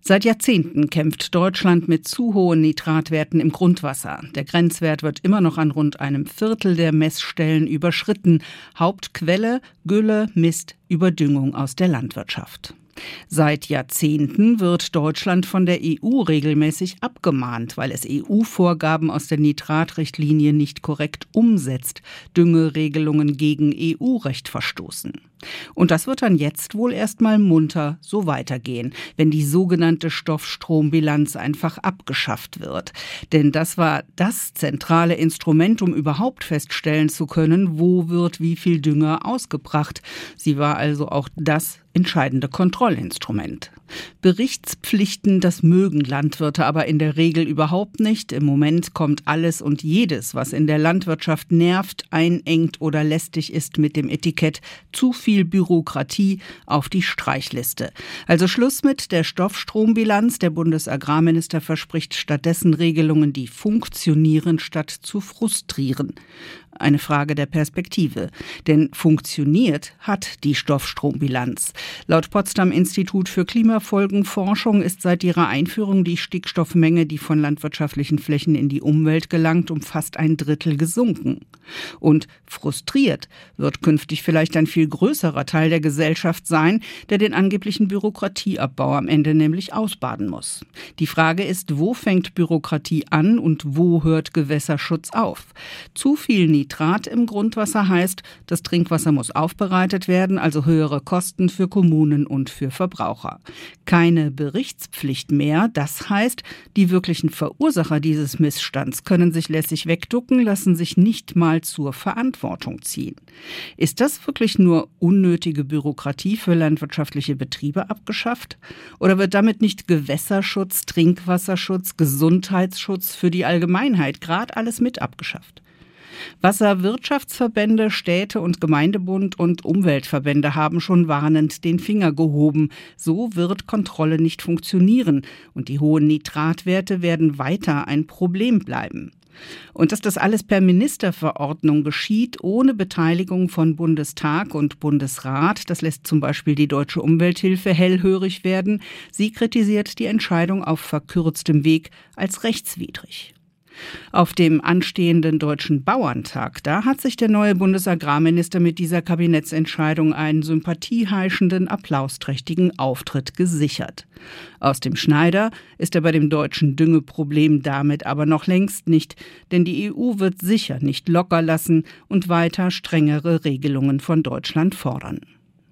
Seit Jahrzehnten kämpft Deutschland mit zu hohen Nitratwerten im Grundwasser. Der Grenzwert wird immer noch an rund einem Viertel der Messstellen überschritten. Hauptquelle: Gülle, Mist, Überdüngung aus der Landwirtschaft. Seit Jahrzehnten wird Deutschland von der EU regelmäßig abgemahnt, weil es EU-Vorgaben aus der Nitratrichtlinie nicht korrekt umsetzt, Düngeregelungen gegen EU-Recht verstoßen. Und das wird dann jetzt wohl erstmal munter so weitergehen, wenn die sogenannte Stoffstrombilanz einfach abgeschafft wird. Denn das war das zentrale Instrument, um überhaupt feststellen zu können, wo wird wie viel Dünger ausgebracht. Sie war also auch das entscheidende Kontrollinstrument. Berichtspflichten, das mögen Landwirte aber in der Regel überhaupt nicht. Im Moment kommt alles und jedes, was in der Landwirtschaft nervt, einengt oder lästig ist, mit dem Etikett zu viel Bürokratie auf die Streichliste. Also Schluss mit der Stoffstrombilanz. Der Bundesagrarminister verspricht stattdessen Regelungen, die funktionieren, statt zu frustrieren. Eine Frage der Perspektive. Denn funktioniert hat die Stoffstrombilanz. Laut Potsdam Institut für Klimafolgenforschung ist seit ihrer Einführung die Stickstoffmenge, die von landwirtschaftlichen Flächen in die Umwelt gelangt, um fast ein Drittel gesunken. Und frustriert wird künftig vielleicht ein viel größerer Teil der Gesellschaft sein, der den angeblichen Bürokratieabbau am Ende nämlich ausbaden muss. Die Frage ist, wo fängt Bürokratie an und wo hört Gewässerschutz auf? Zu viel Nitrat im Grundwasser heißt, das Trinkwasser muss aufbereitet werden, also höhere Kosten für Kommunen und für Verbraucher. Keine Berichtspflicht mehr, das heißt, die wirklichen Verursacher dieses Missstands können sich lässig wegducken, lassen sich nicht mal zur Verantwortung ziehen. Ist das wirklich nur unnötige Bürokratie für landwirtschaftliche Betriebe abgeschafft? Oder wird damit nicht Gewässerschutz, Trinkwasserschutz, Gesundheitsschutz für die Allgemeinheit, gerade alles mit abgeschafft? Wasserwirtschaftsverbände, Städte- und Gemeindebund und Umweltverbände haben schon warnend den Finger gehoben. So wird Kontrolle nicht funktionieren und die hohen Nitratwerte werden weiter ein Problem bleiben. Und dass das alles per Ministerverordnung geschieht, ohne Beteiligung von Bundestag und Bundesrat, das lässt zum Beispiel die Deutsche Umwelthilfe hellhörig werden. Sie kritisiert die Entscheidung auf verkürztem Weg als rechtswidrig. Auf dem anstehenden Deutschen Bauerntag, da hat sich der neue Bundesagrarminister mit dieser Kabinettsentscheidung einen sympathieheischenden, applausträchtigen Auftritt gesichert. Aus dem Schneider ist er bei dem deutschen Düngeproblem damit aber noch längst nicht, denn die EU wird sicher nicht locker lassen und weiter strengere Regelungen von Deutschland fordern.